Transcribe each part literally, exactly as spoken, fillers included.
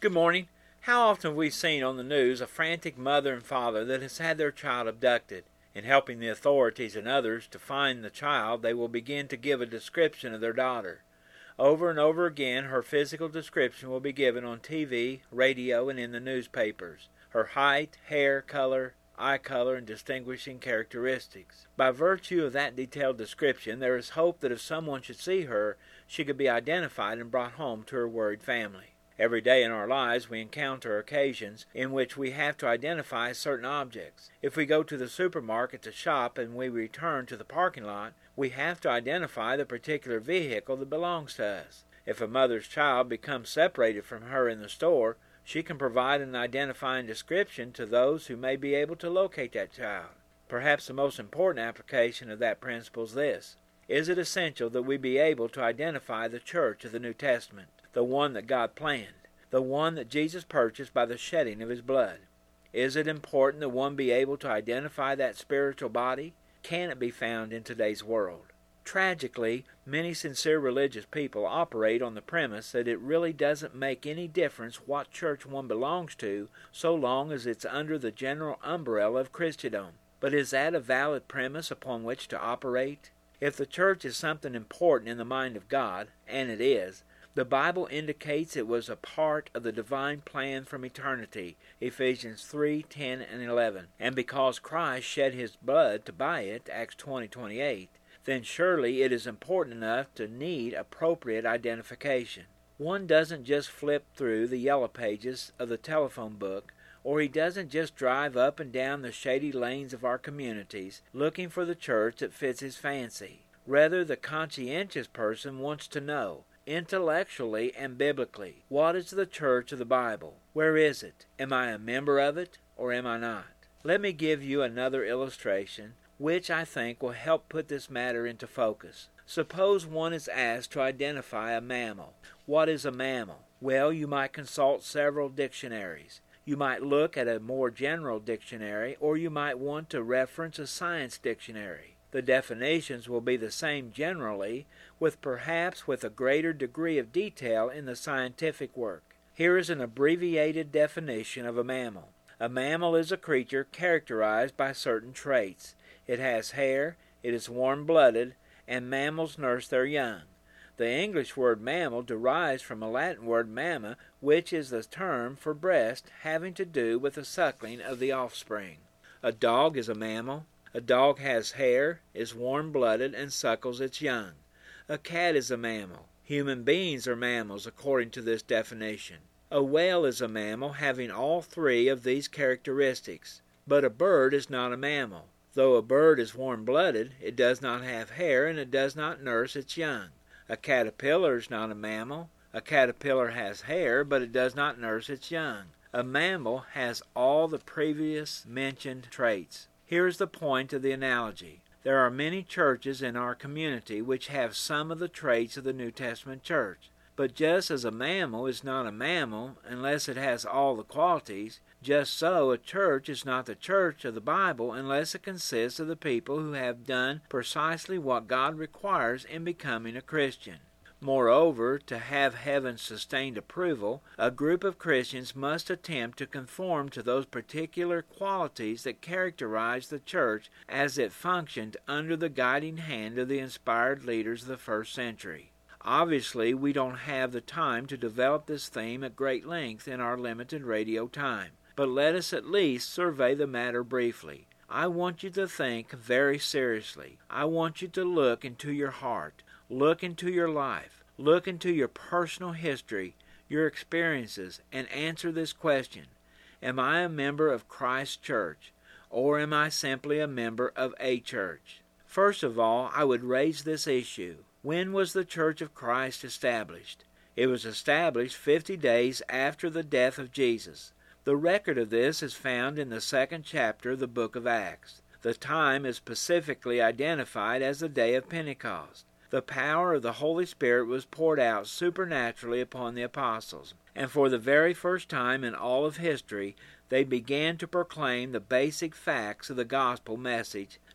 Good morning. How often have we seen on the news a frantic mother and father that has had their child abducted? In helping the authorities and others to find the child, they will begin to give a description of their daughter. Over and over again, her physical description will be given on T V, radio, and in the newspapers. Her height, hair color, eye color, and distinguishing characteristics. By virtue of that detailed description, there is hope that if someone should see her, she could be identified and brought home to her worried family. Every day in our lives we encounter occasions in which we have to identify certain objects. If we go to the supermarket to shop and we return to the parking lot, we have to identify the particular vehicle that belongs to us. If a mother's child becomes separated from her in the store, she can provide an identifying description to those who may be able to locate that child. Perhaps the most important application of that principle is this. Is it essential that we be able to identify the church of the New Testament? The one that God planned, the one that Jesus purchased by the shedding of his blood? Is it important that one be able to identify that spiritual body? Can it be found in today's world? Tragically, many sincere religious people operate on the premise that it really doesn't make any difference what church one belongs to so long as it's under the general umbrella of Christendom. But is that a valid premise upon which to operate? If the church is something important in the mind of God, and it is, the Bible indicates it was a part of the divine plan from eternity, Ephesians three, ten, and eleven. And because Christ shed his blood to buy it, Acts twenty, twenty-eight, then surely it is important enough to need appropriate identification. One doesn't just flip through the yellow pages of the telephone book, or he doesn't just drive up and down the shady lanes of our communities looking for the church that fits his fancy. Rather, the conscientious person wants to know, intellectually and biblically, what is the church of the Bible? Where is it? Am I a member of it, or am I not? Let me give you another illustration, which I think will help put this matter into focus. Suppose one is asked to identify a mammal. What is a mammal? Well, you might consult several dictionaries. You might look at a more general dictionary, or you might want to reference a science dictionary. The definitions will be the same generally, with perhaps with a greater degree of detail in the scientific work. Here is an abbreviated definition of a mammal. A mammal is a creature characterized by certain traits. It has hair, it is warm-blooded, and mammals nurse their young. The English word mammal derives from a Latin word mamma, which is the term for breast, having to do with the suckling of the offspring. A dog is a mammal. A dog has hair, is warm-blooded, and suckles its young. A cat is a mammal. Human beings are mammals according to this definition. A whale is a mammal having all three of these characteristics. But a bird is not a mammal. Though a bird is warm-blooded, it does not have hair and it does not nurse its young. A caterpillar is not a mammal. A caterpillar has hair, but it does not nurse its young. A mammal has all the previous mentioned traits. Here is the point of the analogy. There are many churches in our community which have some of the traits of the New Testament church. But just as a mammal is not a mammal unless it has all the qualities, just so a church is not the church of the Bible unless it consists of the people who have done precisely what God requires in becoming a Christian. Moreover, to have heaven's sustained approval, a group of Christians must attempt to conform to those particular qualities that characterize the church as it functioned under the guiding hand of the inspired leaders of the first century. Obviously, we don't have the time to develop this theme at great length in our limited radio time, but let us at least survey the matter briefly. I want you to think very seriously. I want you to look into your heart. Look into your life. Look into your personal history, your experiences, and answer this question. Am I a member of Christ's church, or am I simply a member of a church? First of all, I would raise this issue. When was the Church of Christ established? It was established fifty days after the death of Jesus. The record of this is found in the second chapter of the book of Acts. The time is specifically identified as the day of Pentecost. The power of the Holy Spirit was poured out supernaturally upon the apostles, and for the very first time in all of history, they began to proclaim the basic facts of the gospel message,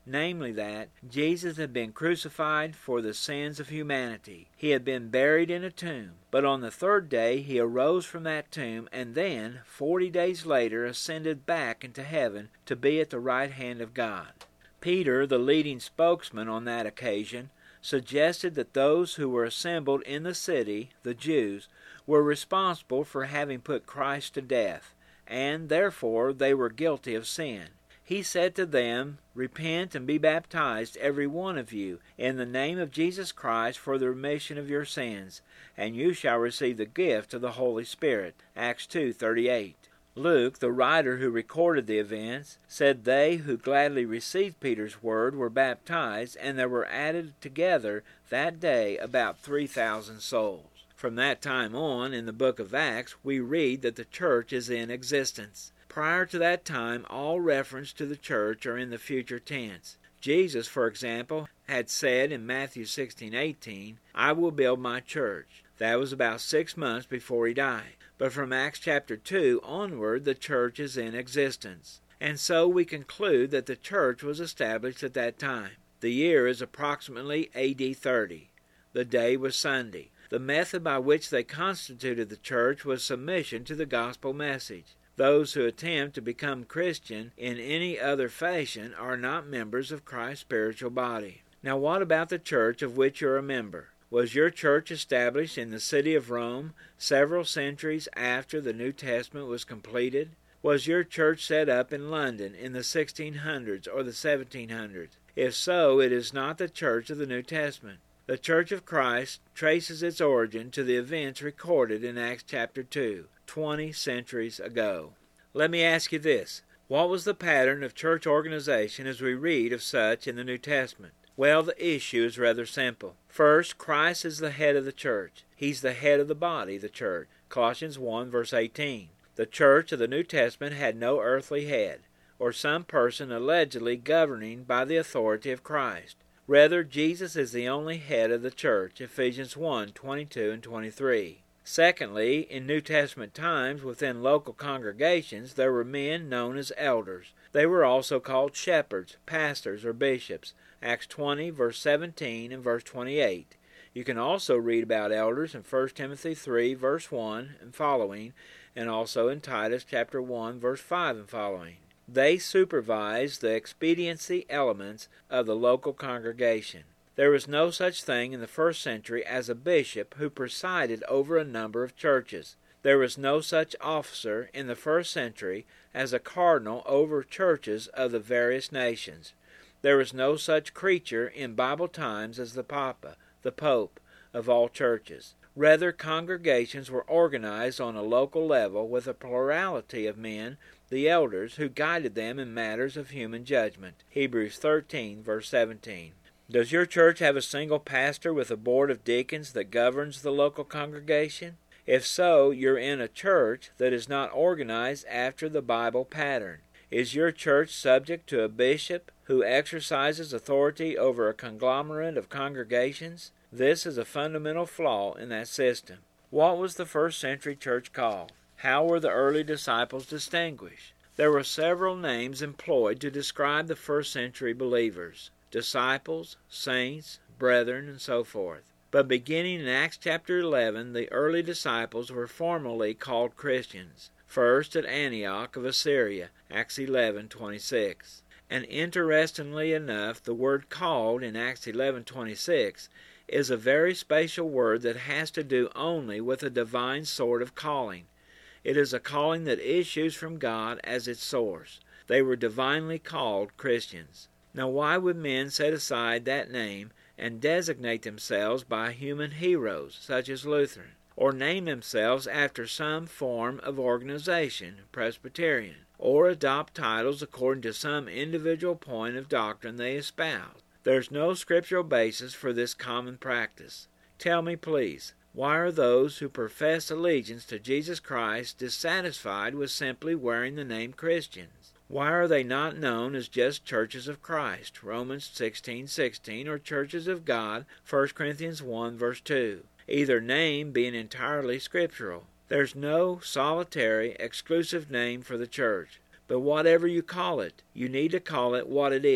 namely that Jesus had been crucified for the sins of humanity. He had been buried in a tomb, but on the third day he arose from that tomb, and then, forty days later, ascended back into heaven to be at the right hand of God. Peter, the leading spokesman on that occasion, suggested that those who were assembled in the city, the Jews, were responsible for having put Christ to death, and therefore they were guilty of sin. He said to them, "Repent and be baptized, every one of you, in the name of Jesus Christ for the remission of your sins, and you shall receive the gift of the Holy Spirit." Acts two thirty-eight. Luke, the writer who recorded the events, said they who gladly received Peter's word were baptized, and there were added together that day about three thousand souls. From that time on, in the book of Acts, we read that the church is in existence. Prior to that time, all reference to the church are in the future tense. Jesus, for example, had said in Matthew sixteen eighteen, "I will build my church." That was about six months before he died. But from Acts chapter two onward, the church is in existence. And so we conclude that the church was established at that time. The year is approximately A D thirty. The day was Sunday. The method by which they constituted the church was submission to the gospel message. Those who attempt to become Christian in any other fashion are not members of Christ's spiritual body. Now what about the church of which you're a member? Was your church established in the city of Rome several centuries after the New Testament was completed? Was your church set up in London in the sixteen hundreds or the seventeen hundreds? If so, it is not the church of the New Testament. The Church of Christ traces its origin to the events recorded in Acts chapter two, twenty centuries ago. Let me ask you this. What was the pattern of church organization as we read of such in the New Testament? Well, the issue is rather simple. First, Christ is the head of the church. He's the head of the body, the church. Colossians one, verse eighteen. The church of the New Testament had no earthly head, or some person allegedly governing by the authority of Christ. Rather, Jesus is the only head of the church, Ephesians one, twenty-two and twenty-three. Secondly, in New Testament times, within local congregations, there were men known as elders. They were also called shepherds, pastors, or bishops. Acts twenty, verse seventeen and verse twenty-eight. You can also read about elders in First Timothy three, verse one and following, and also in Titus chapter one, verse five and following. They supervise the expediency elements of the local congregation. There was no such thing in the first century as a bishop who presided over a number of churches. There was no such officer in the first century as a cardinal over churches of the various nations. There was no such creature in Bible times as the Papa, the Pope, of all churches. Rather, congregations were organized on a local level with a plurality of men, the elders, who guided them in matters of human judgment. Hebrews thirteen, verse seventeen. Does your church have a single pastor with a board of deacons that governs the local congregation? If so, you're in a church that is not organized after the Bible pattern. Is your church subject to a bishop who exercises authority over a conglomerate of congregations? This is a fundamental flaw in that system. What was the first century church called? How were the early disciples distinguished? There were several names employed to describe the first century believers: disciples, saints, brethren, and so forth. But beginning in Acts chapter eleven, the early disciples were formally called Christians. First at Antioch of Assyria, Acts eleven twenty-six. And interestingly enough, the word called in Acts eleven twenty-six is a very special word that has to do only with a divine sort of calling. It is a calling that issues from God as its source. They were divinely called Christians. Now why would men set aside that name and designate themselves by human heroes, such as Luther, or name themselves after some form of organization, Presbyterian, or adopt titles according to some individual point of doctrine they espouse? There's no scriptural basis for this common practice. Tell me, please, why are those who profess allegiance to Jesus Christ dissatisfied with simply wearing the name Christians? Why are they not known as just churches of Christ, Romans sixteen sixteen, or churches of God, First Corinthians one, verse two, either name being entirely scriptural? There's no solitary, exclusive name for the church. But whatever you call it, you need to call it what it is.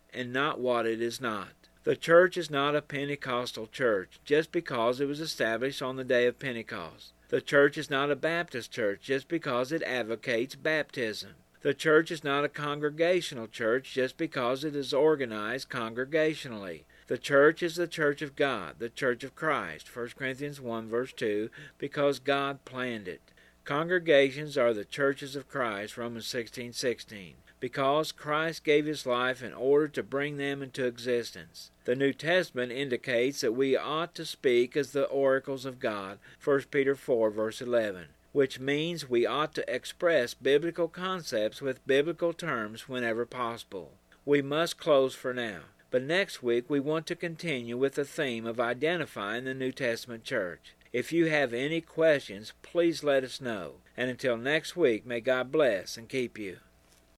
and not what it is not. The church is not a Pentecostal church just because it was established on the day of Pentecost. The church is not a Baptist church just because it advocates baptism. The church is not a congregational church just because it is organized congregationally. The church is the church of God, the church of Christ, First Corinthians one verse two, because God planned it. Congregations are the churches of Christ, Romans sixteen sixteen, because Christ gave his life in order to bring them into existence. The New Testament indicates that we ought to speak as the oracles of God, First Peter four verse eleven, which means we ought to express biblical concepts with biblical terms whenever possible. We must close for now, but next week we want to continue with the theme of identifying the New Testament church. If you have any questions, please let us know. And until next week, may God bless and keep you.